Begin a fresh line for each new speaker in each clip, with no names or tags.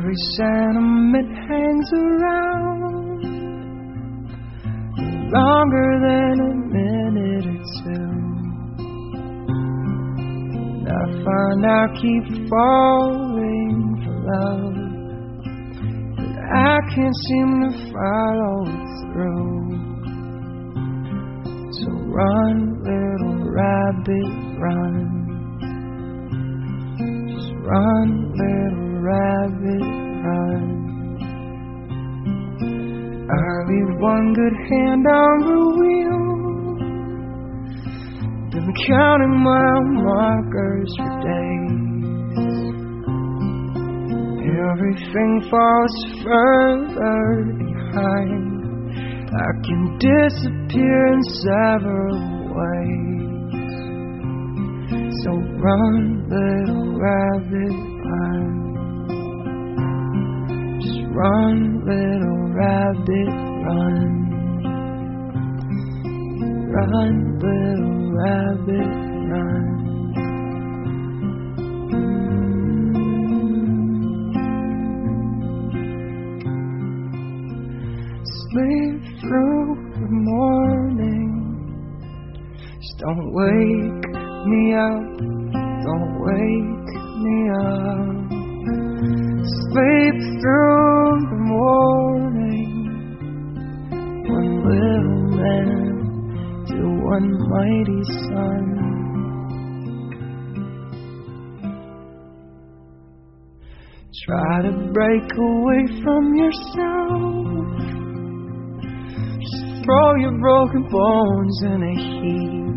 Every sentiment hangs around longer than a minute or two. And I find I keep falling for love, but I can't seem to follow it through. So run, little rabbit, run. Just run, little rabbit, run. I leave one good hand on the wheel, been counting mile markers for days. Everything falls further behind. I can disappear in several ways. So run, little rabbit, run. Just run, little rabbit, run. Run, little rabbit, run. Sleep through the morning. Just don't wake me up. Don't wake me up. Sleep through the morning. One little man to one mighty son. Try to break away from yourself. Just throw your broken bones in a heap.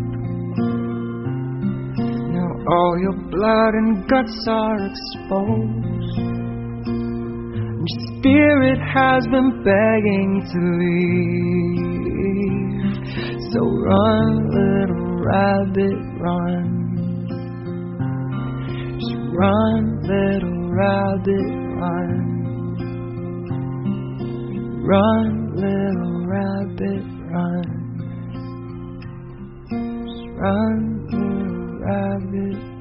Now all your blood and guts are exposed. Your spirit has been begging to leave. So run, little rabbit, run. Just run, little rabbit, run. Run, little rabbit, run. Just run, little rabbit,